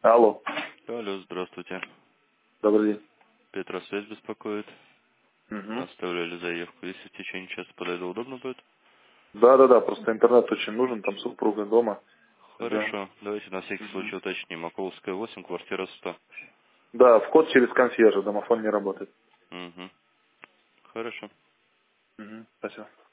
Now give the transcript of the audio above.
Алло. Алло, здравствуйте. Добрый день. Петросвязь беспокоит. Угу. Оставляли заявку. Если в течение часа подойду, удобно будет? Да, просто интернет очень нужен, там супруга дома. Ждем. Хорошо. Давайте на всякий Угу. случай уточним. Маковская 8, квартира 100. Да, вход через консьержа, домофон не работает. Угу. Хорошо. Угу. Спасибо.